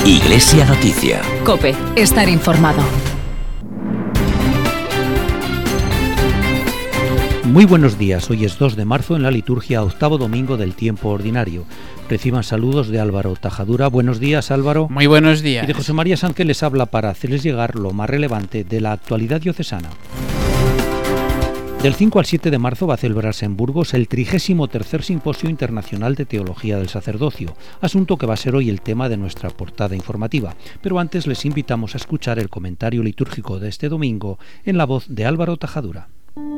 Iglesia Noticia. COPE, estar informado. Muy buenos días, hoy es 2 de marzo en la liturgia, octavo domingo del tiempo ordinario. Reciban saludos de Álvaro Tajadura. Buenos días, Álvaro. Muy buenos días. Y de José María Sánchez les habla para hacerles llegar lo más relevante de la actualidad diocesana. Del 5 al 7 de marzo va a celebrarse en Burgos el 33º Simposio Internacional de Teología del Sacerdocio, asunto que va a ser hoy el tema de nuestra portada informativa. Pero antes les invitamos a escuchar el comentario litúrgico de este domingo en la voz de Álvaro Tajadura.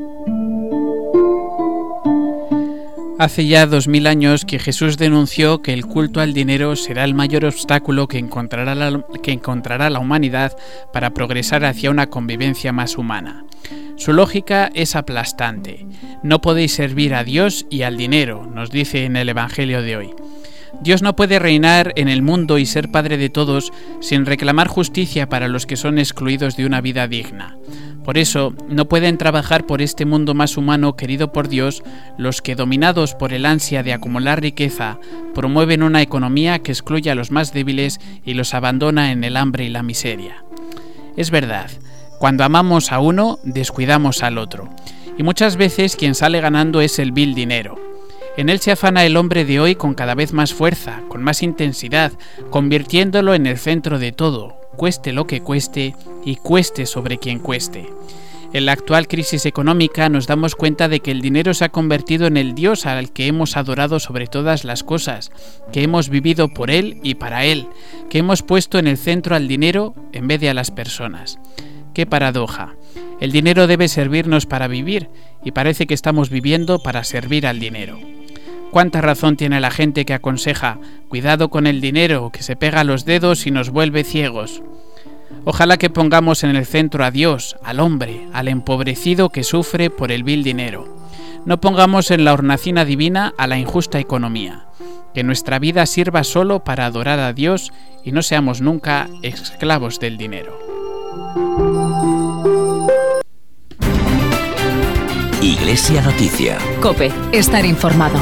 Hace ya 2000 años que Jesús denunció que el culto al dinero será el mayor obstáculo que encontrará la humanidad para progresar hacia una convivencia más humana. Su lógica es aplastante. No podéis servir a Dios y al dinero, nos dice en el Evangelio de hoy. Dios no puede reinar en el mundo y ser Padre de todos sin reclamar justicia para los que son excluidos de una vida digna. Por eso, no pueden trabajar por este mundo más humano querido por Dios los que, dominados por el ansia de acumular riqueza, promueven una economía que excluye a los más débiles y los abandona en el hambre y la miseria. Es verdad, cuando amamos a uno, descuidamos al otro, y muchas veces quien sale ganando es el vil dinero. En él se afana el hombre de hoy con cada vez más fuerza, con más intensidad, convirtiéndolo en el centro de todo, cueste lo que cueste y cueste sobre quien cueste. En la actual crisis económica nos damos cuenta de que el dinero se ha convertido en el Dios al que hemos adorado sobre todas las cosas, que hemos vivido por él y para él, que hemos puesto en el centro al dinero en vez de a las personas. ¡Qué paradoja! El dinero debe servirnos para vivir y parece que estamos viviendo para servir al dinero. ¿Cuánta razón tiene la gente que aconseja cuidado con el dinero, que se pega a los dedos y nos vuelve ciegos? Ojalá que pongamos en el centro a Dios, al hombre, al empobrecido que sufre por el vil dinero. No pongamos en la hornacina divina a la injusta economía. Que nuestra vida sirva solo para adorar a Dios y no seamos nunca esclavos del dinero. Iglesia Noticia. COPE, estar informado.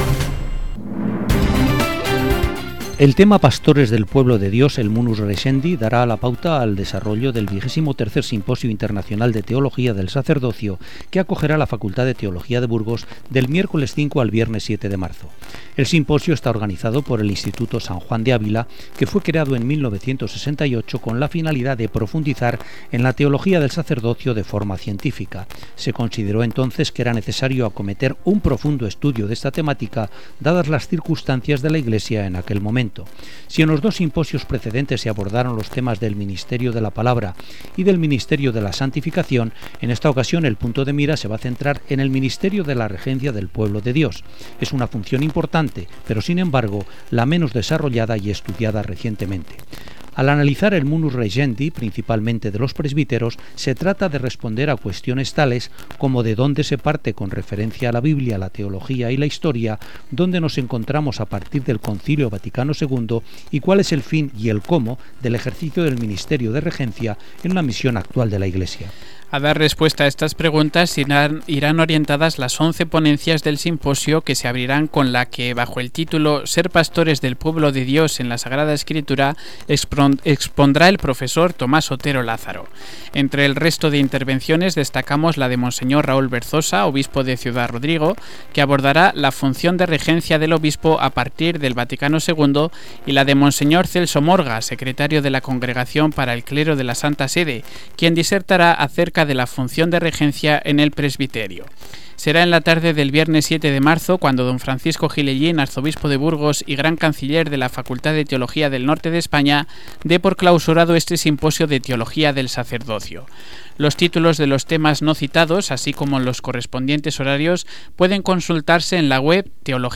El tema Pastores del Pueblo de Dios, el Munus Recensei, dará la pauta al desarrollo del 23º Simposio Internacional de Teología del Sacerdocio, que acogerá la Facultad de Teología de Burgos del miércoles 5 al viernes 7 de marzo. El simposio está organizado por el Instituto San Juan de Ávila, que fue creado en 1968 con la finalidad de profundizar en la teología del sacerdocio de forma científica. Se consideró entonces que era necesario acometer un profundo estudio de esta temática, dadas las circunstancias de la Iglesia en aquel momento. Si en los dos simposios precedentes se abordaron los temas del ministerio de la palabra y del ministerio de la santificación, en esta ocasión el punto de mira se va a centrar en el ministerio de la regencia del pueblo de Dios. Es una función importante, pero sin embargo la menos desarrollada y estudiada recientemente. Al analizar el Munus Recensei, principalmente de los presbíteros, se trata de responder a cuestiones tales como de dónde se parte con referencia a la Biblia, la teología y la historia, dónde nos encontramos a partir del Concilio Vaticano II y cuál es el fin y el cómo del ejercicio del ministerio de regencia en la misión actual de la Iglesia. A dar respuesta a estas preguntas irán orientadas las 11 ponencias del simposio que se abrirán con la que, bajo el título Ser pastores del pueblo de Dios en la Sagrada Escritura, expondrá el profesor Tomás Otero Lázaro. Entre el resto de intervenciones destacamos la de Monseñor Raúl Berzosa, obispo de Ciudad Rodrigo, que abordará la función de regencia del obispo a partir del Vaticano II, y la de Monseñor Celso Morga, secretario de la Congregación para el Clero de la Santa Sede, quien disertará acerca de la función de regencia en el presbiterio. Será en la tarde del viernes 7 de marzo cuando don Francisco Gilellín, arzobispo de Burgos y gran canciller de la Facultad de Teología del Norte de España, dé por clausurado este simposio de teología del sacerdocio. Los títulos de los temas no citados, así como los correspondientes horarios, pueden consultarse en la web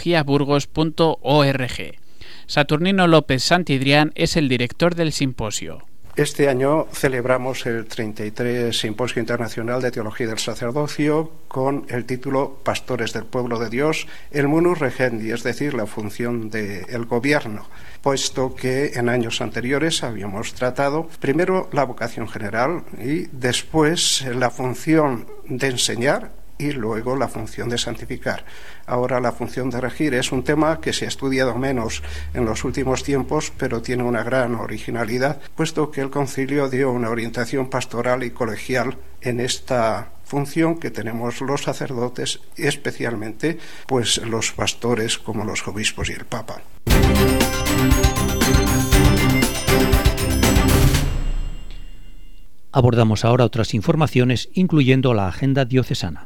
teologiaburgos.org. Saturnino López Santidrián es el director del simposio. Este año celebramos el 33 Simposio Internacional de Teología del Sacerdocio con el título Pastores del Pueblo de Dios, el Munus Recensei, es decir, la función del gobierno, puesto que en años anteriores habíamos tratado primero la vocación general y después la función de enseñar y luego la función de santificar. Ahora la función de regir es un tema que se ha estudiado menos en los últimos tiempos, pero tiene una gran originalidad, puesto que el concilio dio una orientación pastoral y colegial en esta función que tenemos los sacerdotes, y especialmente pues los pastores como los obispos y el Papa. Abordamos ahora otras informaciones, incluyendo la agenda diocesana.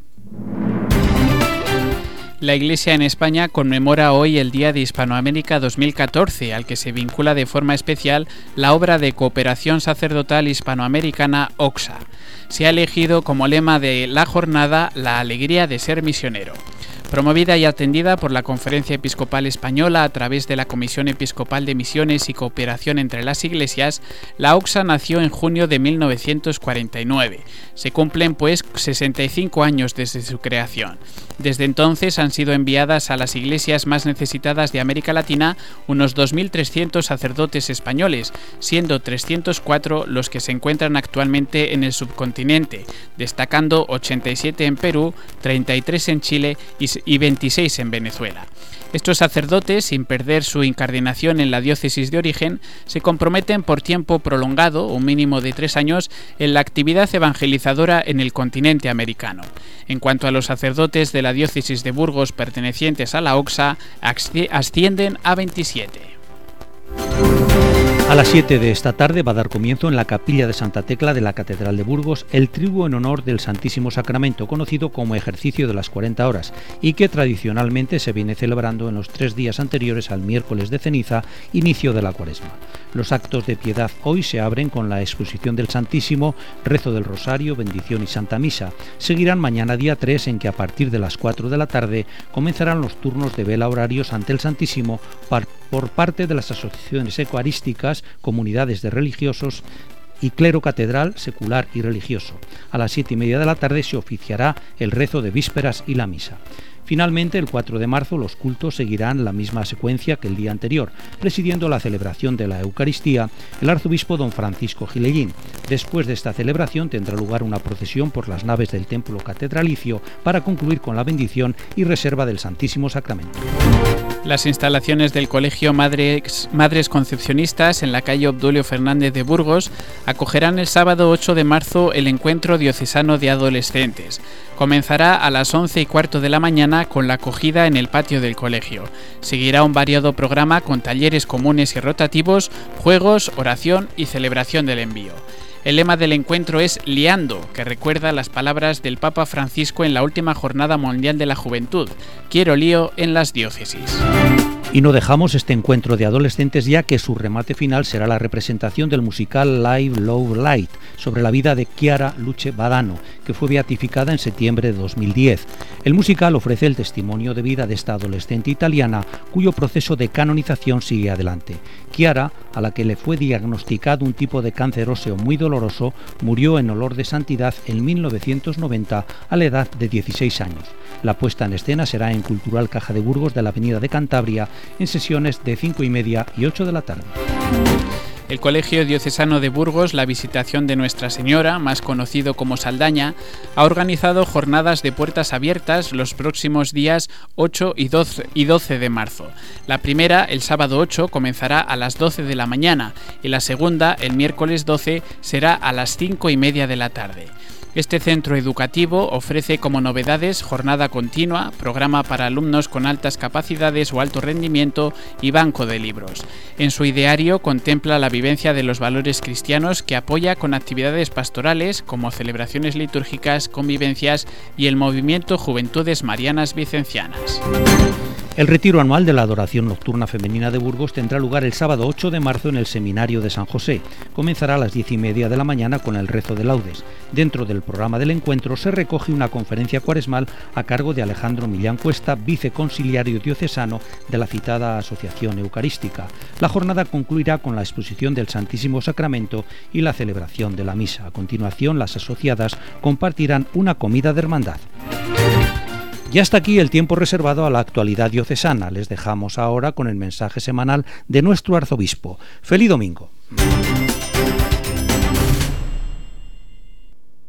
La Iglesia en España conmemora hoy el Día de Hispanoamérica 2014, al que se vincula de forma especial la obra de cooperación sacerdotal hispanoamericana OXA. Se ha elegido como lema de la jornada la alegría de ser misionero. Promovida y atendida por la Conferencia Episcopal Española a través de la Comisión Episcopal de Misiones y Cooperación entre las Iglesias, la OXA nació en junio de 1949. Se cumplen, pues, 65 años desde su creación. Desde entonces han sido enviadas a las iglesias más necesitadas de América Latina unos 2.300 sacerdotes españoles, siendo 304 los que se encuentran actualmente en el subcontinente, destacando 87 en Perú, 33 en Chile y 26 en Venezuela. Estos sacerdotes, sin perder su incardinación en la diócesis de origen, se comprometen por tiempo prolongado, un mínimo de 3 años, en la actividad evangelizadora en el continente americano. En cuanto a los sacerdotes de la diócesis de Burgos pertenecientes a la OXA, ascienden a 27. A las 7 de esta tarde va a dar comienzo en la capilla de Santa Tecla de la Catedral de Burgos el triduo en honor del Santísimo Sacramento, conocido como ejercicio de las 40 horas, y que tradicionalmente se viene celebrando en los 3 días anteriores al miércoles de ceniza, inicio de la Cuaresma. Los actos de piedad hoy se abren con la exposición del Santísimo, rezo del Rosario, bendición y Santa Misa. Seguirán mañana día 3, en que a partir de las 4 de la tarde comenzarán los turnos de vela horarios ante el Santísimo por parte de las asociaciones eucarísticas, comunidades de religiosos y clero catedral, secular y religioso. A las 7:30 de la tarde se oficiará el rezo de vísperas y la misa. Finalmente, el 4 de marzo, los cultos seguirán la misma secuencia que el día anterior, presidiendo la celebración de la Eucaristía el arzobispo don Francisco Gilellín. Después de esta celebración tendrá lugar una procesión por las naves del templo catedralicio para concluir con la bendición y reserva del Santísimo Sacramento. Las instalaciones del Colegio Madres Concepcionistas en la calle Obdulio Fernández de Burgos acogerán el sábado 8 de marzo el encuentro diocesano de adolescentes. Comenzará a las 11:15 de la mañana con la acogida en el patio del colegio. Seguirá un variado programa con talleres comunes y rotativos, juegos, oración y celebración del envío. El lema del encuentro es Liando, que recuerda las palabras del Papa Francisco en la última Jornada Mundial de la Juventud: quiero lío en las diócesis. Y no dejamos este encuentro de adolescentes, ya que su remate final será la representación del musical Live, Love, Light, sobre la vida de Chiara Luce Badano, que fue beatificada en septiembre de 2010. El musical ofrece el testimonio de vida de esta adolescente italiana, cuyo proceso de canonización sigue adelante. Chiara, a la que le fue diagnosticado un tipo de cáncer óseo muy doloroso, murió en olor de santidad en 1990 a la edad de 16 años. La puesta en escena será en Cultural Caja de Burgos de la Avenida de Cantabria, en sesiones de 5:30 y 8 de la tarde. El Colegio Diocesano de Burgos, la Visitación de Nuestra Señora, más conocido como Saldaña, ha organizado jornadas de puertas abiertas los próximos días 8 y 12 de marzo. La primera, el sábado 8, comenzará a las 12 de la mañana y la segunda, el miércoles 12, será a las 5:30 de la tarde. Este centro educativo ofrece como novedades jornada continua, programa para alumnos con altas capacidades o alto rendimiento y banco de libros. En su ideario contempla la vivencia de los valores cristianos, que apoya con actividades pastorales como celebraciones litúrgicas, convivencias y el movimiento Juventudes Marianas Vicencianas. El retiro anual de la Adoración Nocturna Femenina de Burgos tendrá lugar el sábado 8 de marzo en el Seminario de San José. Comenzará a las 10:30 de la mañana con el rezo de laudes. Dentro del programa del encuentro se recoge una conferencia cuaresmal a cargo de Alejandro Millán Cuesta, viceconsiliario diocesano de la citada Asociación Eucarística. La jornada concluirá con la exposición del Santísimo Sacramento y la celebración de la misa. A continuación, las asociadas compartirán una comida de hermandad. Y hasta aquí el tiempo reservado a la actualidad diocesana. Les dejamos ahora con el mensaje semanal de nuestro arzobispo. ¡Feliz domingo!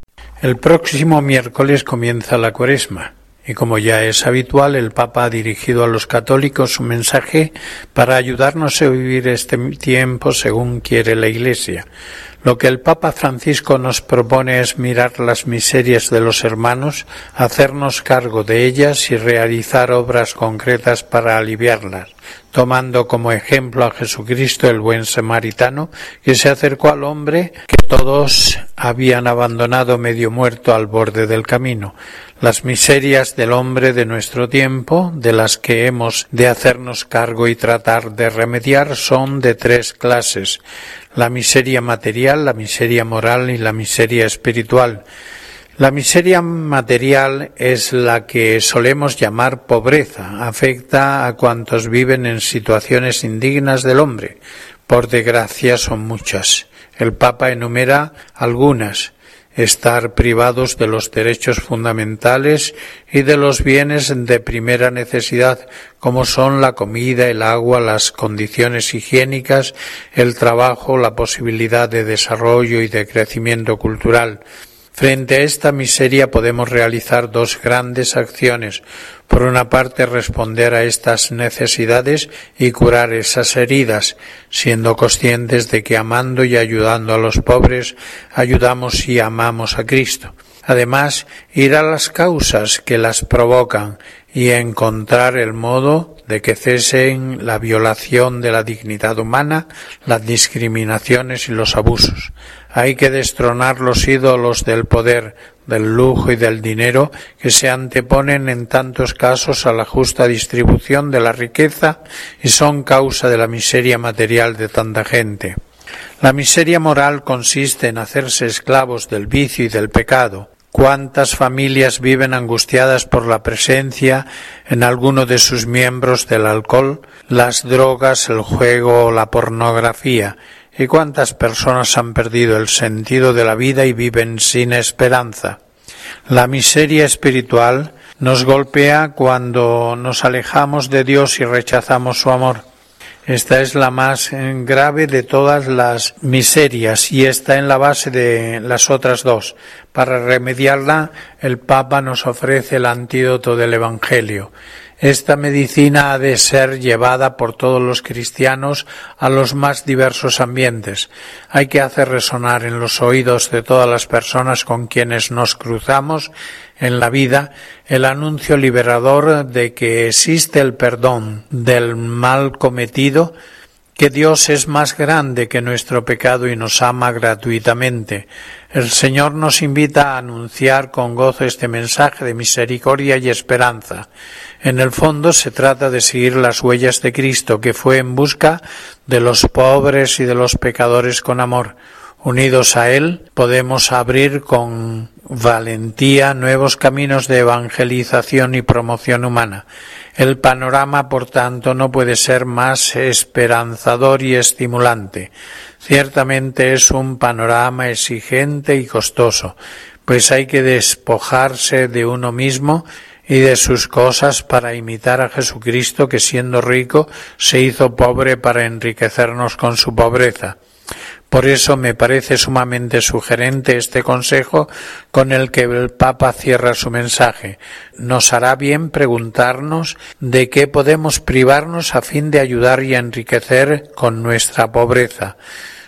El próximo miércoles comienza la Cuaresma y, como ya es habitual, el Papa ha dirigido a los católicos un mensaje para ayudarnos a vivir este tiempo según quiere la Iglesia. Lo que el Papa Francisco nos propone es mirar las miserias de los hermanos, hacernos cargo de ellas y realizar obras concretas para aliviarlas, tomando como ejemplo a Jesucristo, el buen samaritano, que se acercó al hombre que todos habían abandonado medio muerto al borde del camino. Las miserias del hombre de nuestro tiempo, de las que hemos de hacernos cargo y tratar de remediar, son de tres clases: la miseria material, la miseria moral y la miseria espiritual. La miseria material es la que solemos llamar pobreza, afecta a cuantos viven en situaciones indignas del hombre. Por desgracia son muchas. El Papa enumera algunas: estar privados de los derechos fundamentales y de los bienes de primera necesidad, como son la comida, el agua, las condiciones higiénicas, el trabajo, la posibilidad de desarrollo y de crecimiento cultural. Frente a esta miseria podemos realizar dos grandes acciones. Por una parte, responder a estas necesidades y curar esas heridas, siendo conscientes de que amando y ayudando a los pobres, ayudamos y amamos a Cristo. Además, ir a las causas que las provocan y encontrar el modo de que cesen la violación de la dignidad humana, las discriminaciones y los abusos. Hay que destronar los ídolos del poder, del lujo y del dinero que se anteponen en tantos casos a la justa distribución de la riqueza y son causa de la miseria material de tanta gente. La miseria moral consiste en hacerse esclavos del vicio y del pecado. ¿Cuántas familias viven angustiadas por la presencia en alguno de sus miembros del alcohol, las drogas, el juego o la pornografía? ¿Y cuántas personas han perdido el sentido de la vida y viven sin esperanza? La miseria espiritual nos golpea cuando nos alejamos de Dios y rechazamos su amor. Esta es la más grave de todas las miserias y está en la base de las otras dos. Para remediarla, el Papa nos ofrece el antídoto del Evangelio. Esta medicina ha de ser llevada por todos los cristianos a los más diversos ambientes. Hay que hacer resonar en los oídos de todas las personas con quienes nos cruzamos en la vida el anuncio liberador de que existe el perdón del mal cometido, que Dios es más grande que nuestro pecado y nos ama gratuitamente. El Señor nos invita a anunciar con gozo este mensaje de misericordia y esperanza. En el fondo se trata de seguir las huellas de Cristo, que fue en busca de los pobres y de los pecadores con amor. Unidos a Él, podemos abrir con valentía nuevos caminos de evangelización y promoción humana. El panorama, por tanto, no puede ser más esperanzador y estimulante. Ciertamente es un panorama exigente y costoso, pues hay que despojarse de uno mismo y de sus cosas para imitar a Jesucristo, que siendo rico se hizo pobre para enriquecernos con su pobreza. Por eso me parece sumamente sugerente este consejo con el que el Papa cierra su mensaje. Nos hará bien preguntarnos de qué podemos privarnos a fin de ayudar y enriquecer con nuestra pobreza.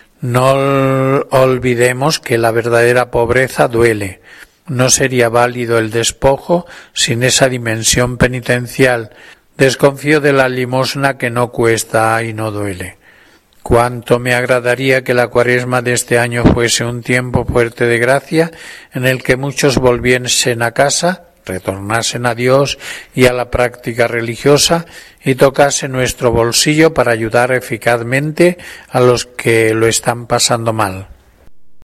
No olvidemos que la verdadera pobreza duele. No sería válido el despojo sin esa dimensión penitencial. Desconfío de la limosna que no cuesta y no duele. Cuánto me agradaría que la Cuaresma de este año fuese un tiempo fuerte de gracia, en el que muchos volviesen a casa, retornasen a Dios y a la práctica religiosa, y tocasen nuestro bolsillo para ayudar eficazmente a los que lo están pasando mal.